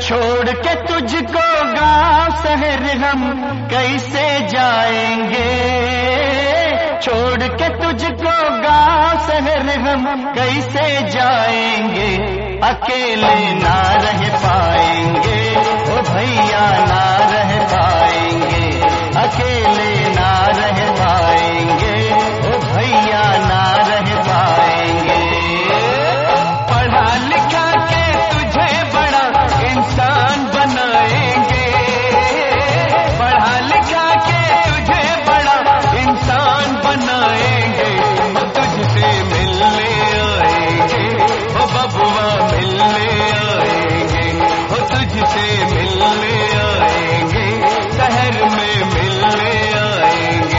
छोड़ के तुझको गांव शहर हम कैसे जाएंगे, छोड़ के तुझको गांव शहर हम कैसे जाएंगे, अकेले ना रह पाएंगे ओ भैया ना रह पाएंगे, अकेले ना रह पाएंगे ओ भैया ना रह पाएंगे। पढ़ा लिखा के तुझे बड़ा इंसान बनाएंगे, पढ़ा लिखा के तुझे बड़ा इंसान बनाएंगे, तुझसे मिलने आएंगे ओ बबुआ मिलने आएंगे, ओ तुझसे मिलने आएंगे, शहर में मिलने आएंगे।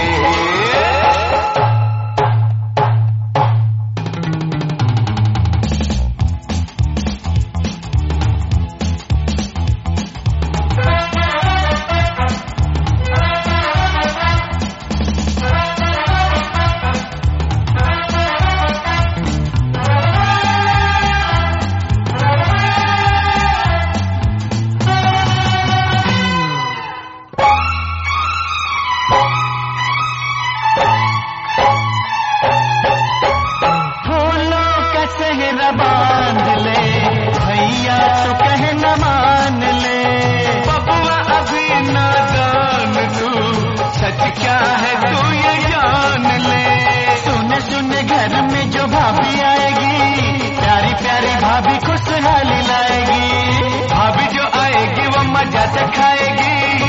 बांध ले भैया तो कहना मान ले, बबुआ अभी नादान तू, सच क्या है तू ये जान ले। सुन सुन घर में जो भाभी आएगी, प्यारी प्यारी भाभी खुशहाली लाएगी, भाभी जो आएगी वो मजा से खाएगी,